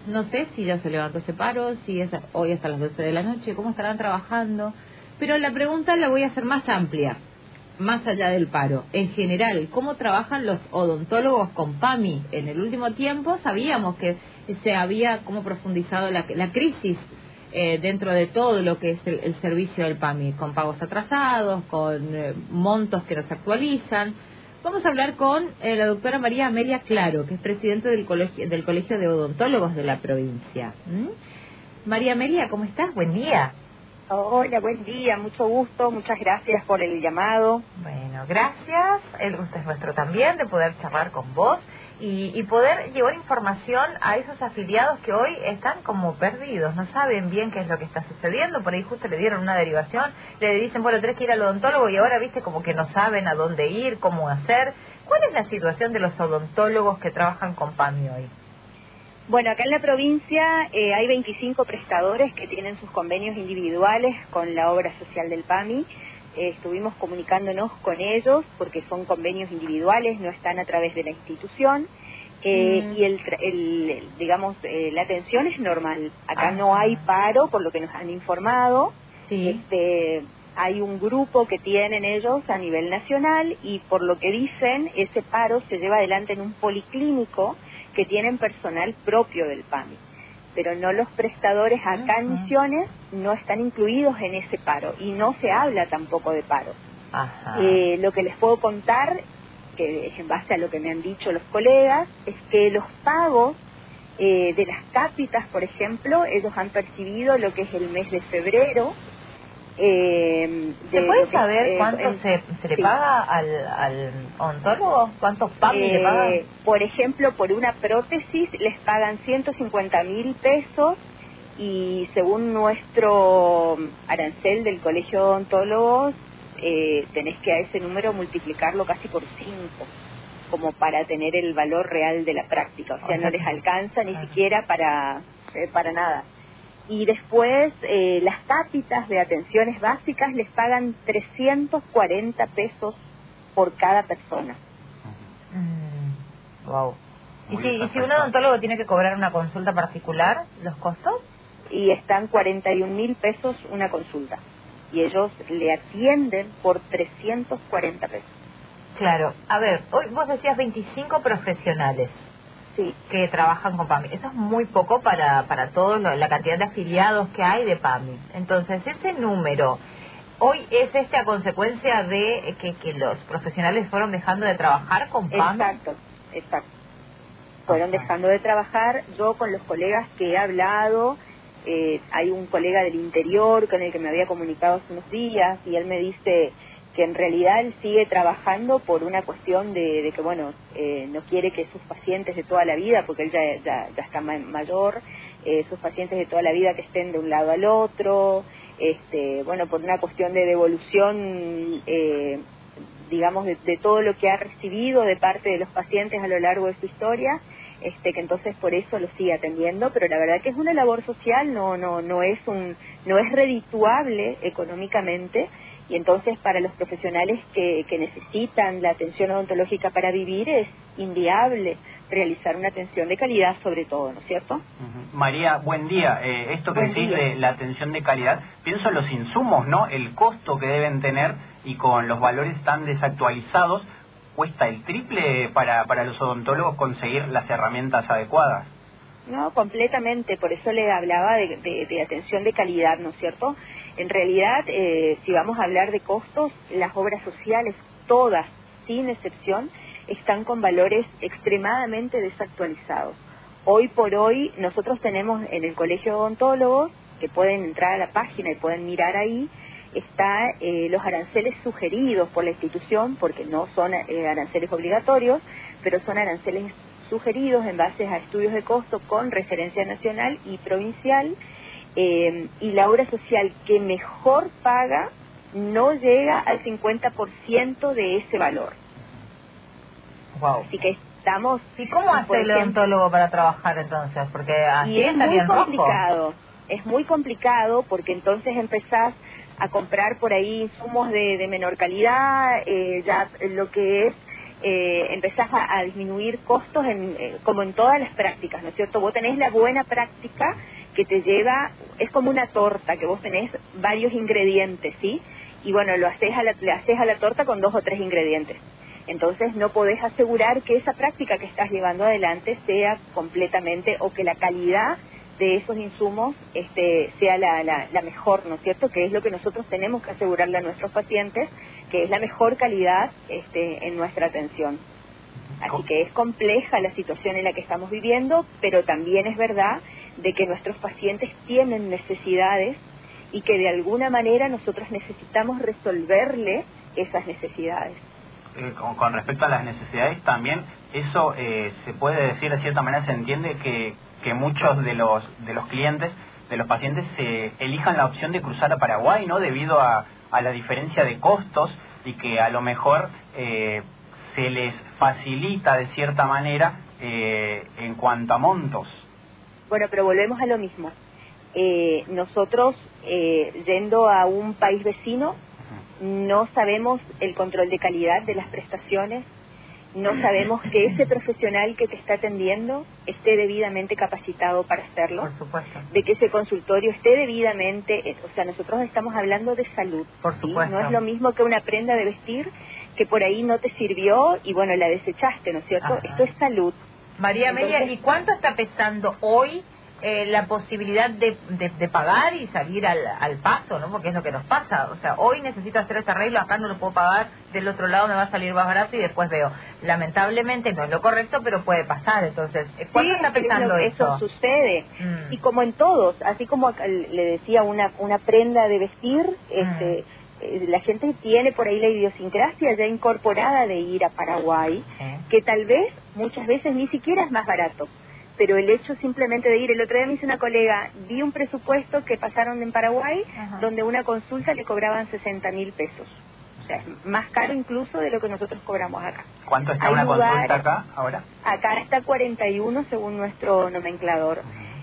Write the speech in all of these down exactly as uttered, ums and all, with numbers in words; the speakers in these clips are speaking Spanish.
No sé si ya se levantó ese paro, si es hoy hasta las doce de la noche, cómo estarán trabajando. Pero la pregunta la voy a hacer más amplia, más allá del paro. En general, ¿cómo trabajan los odontólogos con PAMI? En el último tiempo sabíamos que se había como profundizado la, la crisis eh, dentro de todo lo que es el, el servicio del PAMI, con pagos atrasados, con eh, montos que no se actualizan. Vamos a hablar con eh, la doctora María Amelia Claro, que es presidente del colegio, del Colegio de Odontólogos de la provincia. ¿Mm? María Amelia, ¿cómo estás? Buen día. Hola, buen día, mucho gusto, muchas gracias por el llamado. Bueno, gracias, el gusto es nuestro también de poder charlar con vos y, y poder llevar información a esos afiliados que hoy están como perdidos, no saben bien qué es lo que está sucediendo, por ahí justo le dieron una derivación, le dicen, bueno, tenés que ir al odontólogo y ahora viste como que no saben a dónde ir, cómo hacer. ¿Cuál es la situación de los odontólogos que trabajan con PAMI hoy? Bueno, acá en la provincia eh, hay veinticinco prestadores que tienen sus convenios individuales con la obra social del PAMI. Eh, estuvimos comunicándonos con ellos porque son convenios individuales, no están a través de la institución. Eh, mm. Y el, el digamos, eh, la atención es normal. Acá ah. no hay paro, por lo que nos han informado. Sí. Este, hay un grupo que tienen ellos a nivel nacional y por lo que dicen, ese paro se lleva adelante en un policlínico que tienen personal propio del PAMI, pero no los prestadores acá en Misiones no están incluidos en ese paro y no se habla tampoco de paro. Ajá. Eh, lo que les puedo contar, que en base a lo que me han dicho los colegas, es que los pagos eh, de las cápitas, por ejemplo, ellos han percibido lo que es el mes de febrero. Eh, ¿Se puede saber eh, cuánto en, se, se le sí. paga al, al odontólogo? ¿Cuántos PAMI eh, le pagan? Por ejemplo, por una prótesis les pagan ciento cincuenta mil pesos y según nuestro arancel del Colegio de Odontólogos, eh, tenés que a ese número multiplicarlo casi por cinco, como para tener el valor real de la práctica. O sea, no les alcanza ni siquiera para, eh, para nada. Y después eh, las cápitas de atenciones básicas les pagan trescientos cuarenta pesos por cada persona. Mm, wow. ¿Y si, ¿Y si un odontólogo tiene que cobrar una consulta particular, los costos? Y están cuarenta y un mil pesos una consulta. Y ellos le atienden por trescientos cuarenta pesos. Claro. A ver, hoy vos decías veinticinco profesionales. Sí. Que trabajan con PAMI. Eso es muy poco para para toda la cantidad de afiliados que hay de PAMI. Entonces, ese número, ¿hoy es este a consecuencia de que, que los profesionales fueron dejando de trabajar con PAMI? Exacto, exacto. Fueron Ajá. dejando de trabajar. Yo con los colegas que he hablado, eh, hay un colega del interior con el que me había comunicado hace unos días y él me dice que en realidad él sigue trabajando por una cuestión de, de que, bueno, eh, no quiere que sus pacientes de toda la vida, porque él ya, ya, ya está ma mayor, eh, sus pacientes de toda la vida que estén de un lado al otro, este, bueno, por una cuestión de devolución, eh, digamos, de, de todo lo que ha recibido de parte de los pacientes a lo largo de su historia, este, que entonces por eso lo sigue atendiendo, pero la verdad que es una labor social, no, no, no es un, no es redituable económicamente. Y entonces para los profesionales que, que necesitan la atención odontológica para vivir es inviable realizar una atención de calidad sobre todo, ¿no es cierto? Uh-huh. María, buen día. Eh, esto que decís de la atención de calidad, pienso en los insumos, ¿no? El costo que deben tener y con los valores tan desactualizados, ¿cuesta el triple para, para los odontólogos conseguir las herramientas adecuadas? No, completamente. Por eso le hablaba de, de, de atención de calidad, ¿no es cierto? En realidad, eh, si vamos a hablar de costos, las obras sociales, todas, sin excepción, están con valores extremadamente desactualizados. Hoy por hoy, nosotros tenemos en el Colegio de Odontólogos, que pueden entrar a la página y pueden mirar ahí, está eh, los aranceles sugeridos por la institución, porque no son eh, aranceles obligatorios, pero son aranceles sugeridos en base a estudios de costo con referencia nacional y provincial. Eh, y la obra social que mejor paga no llega al cincuenta por ciento de ese valor. Wow. Así que estamos... ¿Y cómo hace el odontólogo para trabajar entonces? Porque así es muy complicado, rojo. es muy complicado porque entonces empezás a comprar por ahí insumos de, de menor calidad, eh, ya lo que es eh, empezás a, a disminuir costos en, eh, como en todas las prácticas, ¿no es cierto? Vos tenés la buena práctica que te lleva, es como una torta, que vos tenés varios ingredientes, ¿sí? Y bueno, lo haces a la, le haces a la torta con dos o tres ingredientes. Entonces no podés asegurar que esa práctica que estás llevando adelante sea completamente, o que la calidad de esos insumos este, sea la, la, la mejor, ¿no es cierto? Que es lo que nosotros tenemos que asegurarle a nuestros pacientes, que es la mejor calidad este, en nuestra atención. Así que es compleja la situación en la que estamos viviendo, pero también es verdad de que nuestros pacientes tienen necesidades y que de alguna manera nosotros necesitamos resolverle esas necesidades. Eh, con, con respecto a las necesidades también, eso eh, se puede decir de cierta manera, se entiende que, que muchos de los de los clientes, de los pacientes, se elijan la opción de cruzar a Paraguay, ¿no? Debido a, a la diferencia de costos, y que a lo mejor eh, se les facilita de cierta manera eh, en cuanto a montos. Bueno, pero volvemos a lo mismo. Eh, nosotros, eh, yendo a un país vecino, no sabemos el control de calidad de las prestaciones, no sabemos que ese profesional que te está atendiendo esté debidamente capacitado para hacerlo, Por supuesto. de que ese consultorio esté debidamente, o sea, nosotros estamos hablando de salud, Por ¿sí? supuesto. No es lo mismo que una prenda de vestir que por ahí no te sirvió y bueno, la desechaste, ¿no es cierto? Ajá. Esto es salud. María Amelia, Entonces, ¿y cuánto está pesando hoy eh, la posibilidad de, de, de pagar y salir al, al paso, ¿no? Porque es lo que nos pasa. O sea, hoy necesito hacer este arreglo, acá no lo puedo pagar, del otro lado me va a salir más barato y después veo. Lamentablemente no es lo correcto, pero puede pasar. Entonces, ¿cuánto sí, está pesando eso? eso? Eso sucede. Mm. Y como en todos, así como le decía, una, una prenda de vestir, este... Mm. la gente tiene por ahí la idiosincrasia ya incorporada de ir a Paraguay, ¿Eh? que tal vez muchas veces ni siquiera es más barato, pero el hecho simplemente de ir, el otro día me dice una colega, vi un presupuesto que pasaron en Paraguay, Ajá. donde una consulta le cobraban sesenta mil pesos, o sea, es más caro incluso de lo que nosotros cobramos acá. ¿Cuánto está Hay una lugares, consulta acá ahora? Acá está cuarenta y uno según nuestro nomenclador.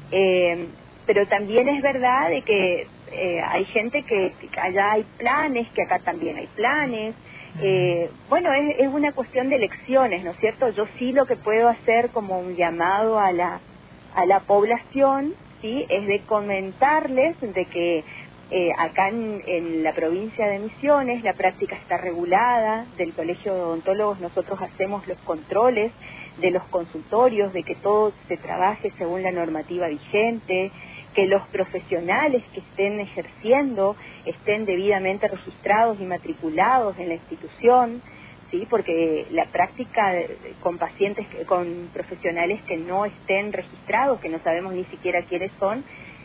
Eh, pero también es verdad de que eh, hay gente que, que allá hay planes, que acá también hay planes. Eh, bueno, es, es una cuestión de elecciones, ¿no es cierto? Yo sí lo que puedo hacer como un llamado a la a la población, sí, es de comentarles de que eh, acá en, en la provincia de Misiones la práctica está regulada, del Colegio de Odontólogos nosotros hacemos los controles de los consultorios, de que todo se trabaje según la normativa vigente, que los profesionales que estén ejerciendo estén debidamente registrados y matriculados en la institución, sí, porque la práctica con pacientes, con profesionales que no estén registrados, que no sabemos ni siquiera quiénes son,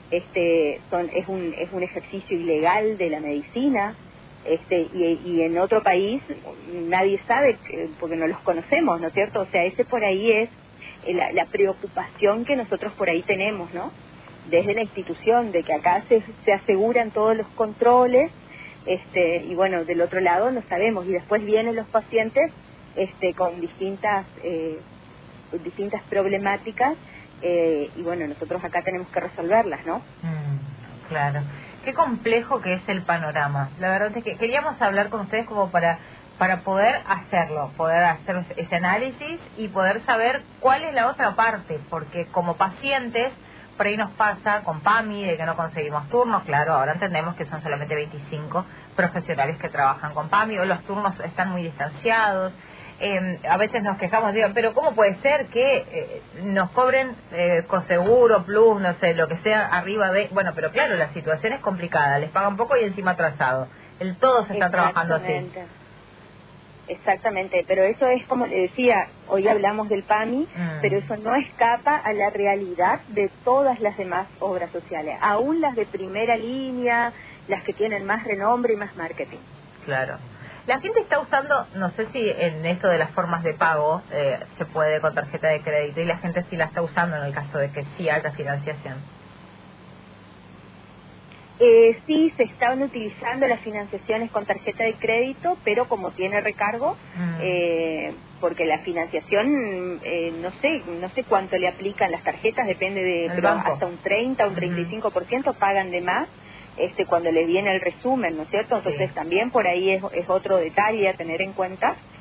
este, son es un es un ejercicio ilegal de la medicina, este y, y en otro país nadie sabe que, porque no los conocemos, ¿no es cierto? O sea, ese por ahí es la, la preocupación que nosotros por ahí tenemos, ¿no? Desde la institución, de que acá se, se aseguran todos los controles, este y bueno, del otro lado no sabemos, y después vienen los pacientes este con distintas eh, distintas problemáticas, eh, y bueno, nosotros acá tenemos que resolverlas, ¿no? Mm, claro. Qué complejo que es el panorama. La verdad es que queríamos hablar con ustedes como para para poder hacerlo, poder hacer ese análisis y poder saber cuál es la otra parte, porque como pacientes por ahí nos pasa con PAMI de que no conseguimos turnos. Claro, ahora entendemos que son solamente veinticinco profesionales que trabajan con PAMI, o los turnos están muy distanciados. Eh, a veces nos quejamos, digo, pero ¿cómo puede ser que eh, nos cobren eh, Coseguro, Plus, no sé, lo que sea arriba de... Bueno, pero claro, la situación es complicada, les pagan poco y encima atrasado. El todo se está trabajando así. Exactamente, pero eso es como le decía, hoy hablamos del PAMI, mm. pero eso no escapa a la realidad de todas las demás obras sociales, aún las de primera línea, las que tienen más renombre y más marketing. Claro. La gente está usando, no sé si en esto de las formas de pago eh, se puede con tarjeta de crédito, y la gente sí la está usando en el caso de que sí haya financiación. Eh, sí, se estaban utilizando las financiaciones con tarjeta de crédito, pero como tiene recargo, mm. eh, porque la financiación, eh, no sé no sé cuánto le aplican las tarjetas, depende de, pero hasta un treinta, un treinta y cinco por ciento pagan de más este cuando les viene el resumen, ¿no es cierto? Entonces sí. También por ahí es, es otro detalle a tener en cuenta,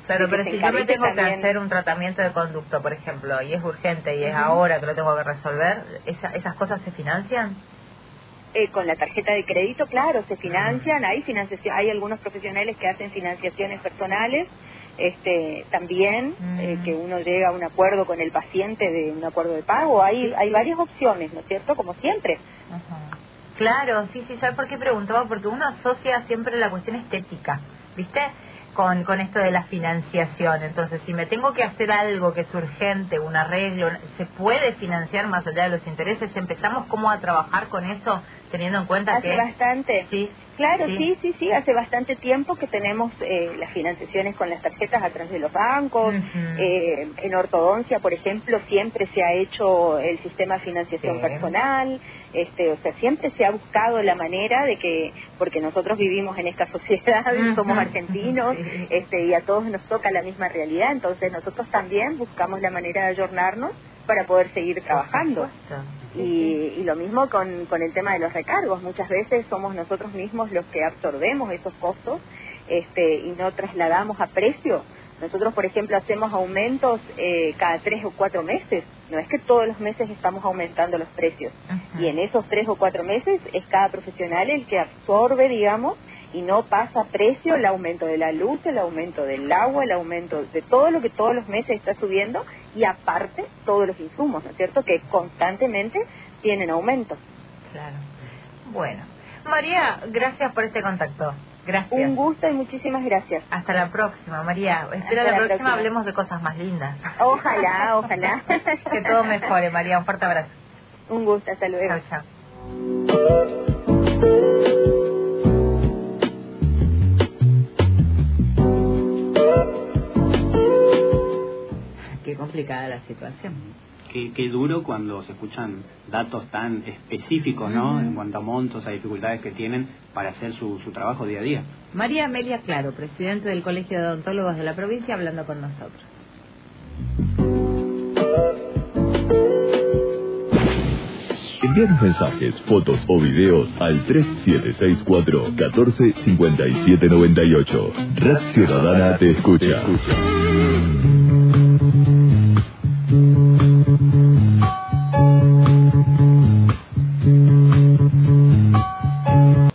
Claro, pero si yo me tengo también... que hacer un tratamiento de conducto, por ejemplo, y es urgente y es uh-huh. ahora que lo tengo que resolver, ¿esa, ¿esas cosas se financian? Eh, con la tarjeta de crédito, claro, se financian, hay financiación, hay algunos profesionales que hacen financiaciones personales, este también uh-huh. eh, que uno llega a un acuerdo con el paciente de un acuerdo de pago, hay hay varias opciones, ¿no es cierto? Como siempre. Uh-huh. Claro, sí, sí, ¿sabes por qué preguntaba? Porque uno asocia siempre la cuestión estética, ¿viste? Con, con esto de la financiación. Entonces, si me tengo que hacer algo que es urgente, un arreglo, ¿se puede financiar más allá de los intereses? ¿Empezamos cómo a trabajar con eso, teniendo en cuenta hace que... Hace bastante. Sí. Claro, sí. sí, sí, sí. Hace bastante tiempo que tenemos eh, las financiaciones con las tarjetas a través de los bancos. Uh-huh. Eh, en ortodoncia, por ejemplo, siempre se ha hecho el sistema de financiación sí. personal. Este, o sea, siempre se ha buscado la manera de que, porque nosotros vivimos en esta sociedad, uh-huh. somos argentinos, sí. este, y a todos nos toca la misma realidad, entonces nosotros también buscamos la manera de ayornarnos para poder seguir trabajando. Y, y lo mismo con, con el tema de los recargos, muchas veces somos nosotros mismos los que absorbemos esos costos este, y no trasladamos a precio. Nosotros, por ejemplo, hacemos aumentos eh, cada tres o cuatro meses. No es que todos los meses estamos aumentando los precios. Uh-huh. Y en esos tres o cuatro meses es cada profesional el que absorbe, digamos, y no pasa a precio el aumento de la luz, el aumento del agua, el aumento de todo lo que todos los meses está subiendo, y aparte todos los insumos, ¿no es cierto?, que constantemente tienen aumentos. Claro. Bueno, María, gracias por este contacto. Gracias. Un gusto y muchísimas gracias. Hasta la próxima, María. Espero la, la próxima, próxima hablemos de cosas más lindas. Ojalá, ojalá. Que todo mejore, María. Un fuerte abrazo. Un gusto, hasta luego. Chao, chao. Qué complicada la situación. Qué, qué duro cuando se escuchan datos tan específicos, ¿no? Uh-huh. En cuanto a montos, a dificultades que tienen para hacer su, su trabajo día a día. María Amelia Claro, presidente del Colegio de Odontólogos de la provincia, hablando con nosotros. Envíanos mensajes, fotos o videos al tres siete seis cuatro, uno cuatro cinco siete nueve ocho. Red Ciudadana te escucha. Te escucha.